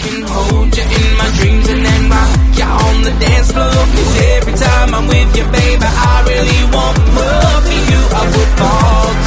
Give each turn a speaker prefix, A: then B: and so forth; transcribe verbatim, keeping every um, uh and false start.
A: can hold you in my dreams and then rock you on the dance floor. Cause every time I'm with you, baby, I really want more. For you I would fall